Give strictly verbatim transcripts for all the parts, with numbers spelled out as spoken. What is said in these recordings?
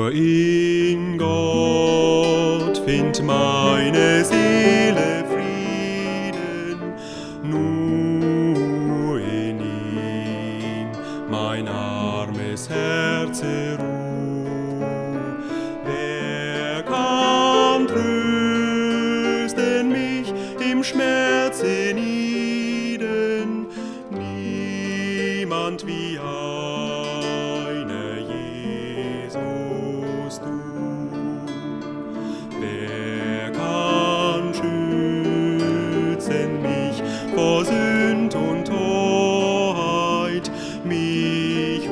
Nur in Gott findet meine Seele Frieden, nur in ihm mein armes Herz Ruhe. Wer kann trösten mich im Schmerz hienieden? Niemand wie einer Jesus du. Wer kann schützen mich vor Sünd und Torheit, mich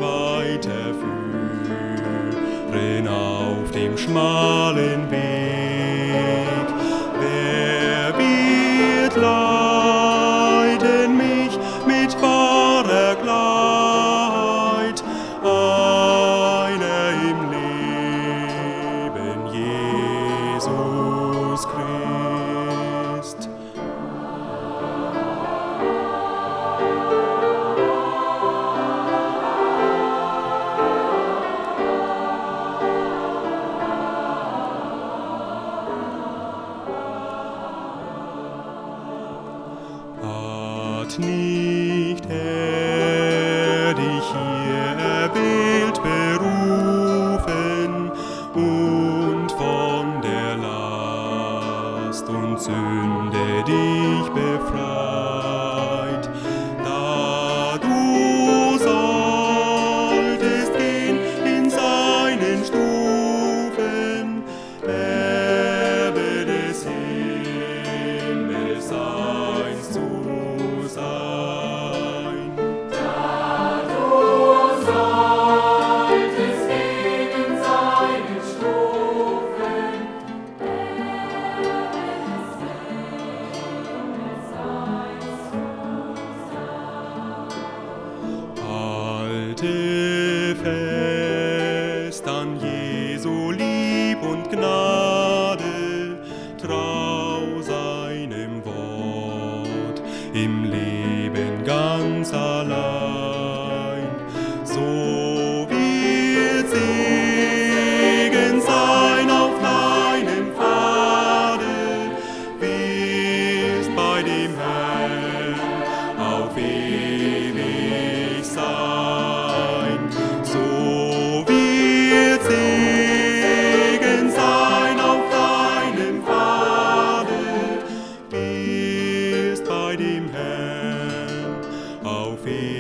weiterführen auf dem schmalen Weg? Wer wird leiten mich mit wahrer Gleit? Einer im Leben, Jesus Christ. Hat nicht er dich hier erwählt, berufen und von der Last und Sünde dich befreit, da du solltest gehen in seinen Stufen, Erbe des Himmelseins zu sein. Da du solltest gehen in seinen Stufen, Erbe des Himmelseins zu sein. Halte fest an Jesu Lieb und Gnade, trau seinem Wort im Leben ganz allein. So wird Segen sein auf deinem Pfade, wirst bei dem Herrn auf ewig sein. So wird Segen sein auf deinem Pfade, wirst bei dem Herrn auf ewig